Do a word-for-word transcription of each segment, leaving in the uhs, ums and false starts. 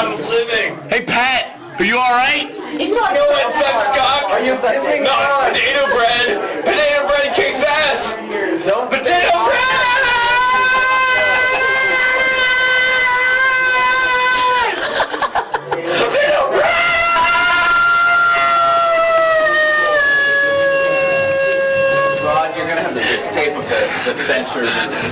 out of living. Hey, Pat, are you all right? You know what sucks, cock? Are you sucking? No, potato bread. Potato bread kicks ass. No. Potato bread! Potato bread! Rod, you're gonna have the mixtape of the, the censored.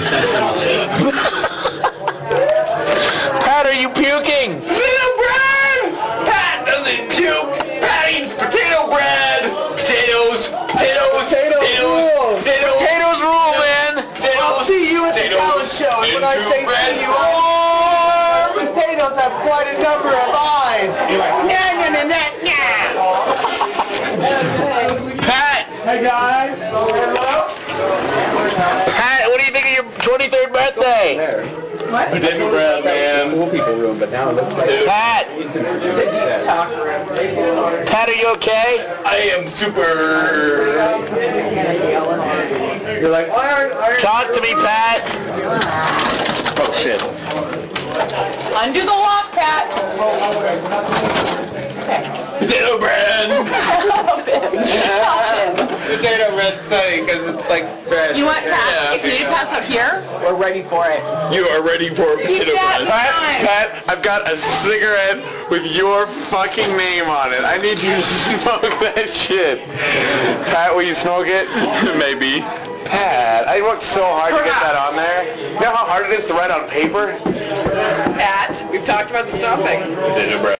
Pat, are you puking? Potato bread! Pat doesn't puke. Pat eats potato bread. Potatoes. Potatoes. Potatoes rule. Potatoes. Potatoes rule, man. Potatoes. I'll see you at the talent show. And when I say see you, I- potatoes have quite a number of eyes. Nah, nah, nah, nah, nah. Pat, Hey guys. Pat, what do you think of your twenty-third birthday? Potato bread, man. Cool people room, but now it looks like Pat, Pat, are you okay? I am super. you're like iron, iron. Talk to me, Pat. Oh shit. Undo the lock, Pat. Potato bread. Potato bread's funny because it's like trash. You want pass? Yeah, If you need pass up here, we're ready for it. You are ready for potato that bread. Pat, Pat, I've got a cigarette with your fucking name on it. I need you to smoke that shit. Pat, will you smoke it? Maybe. Pat, I worked so hard to get that on there. You know how hard it is to write on paper? Pat, we've talked about the stuffing. Potato bread.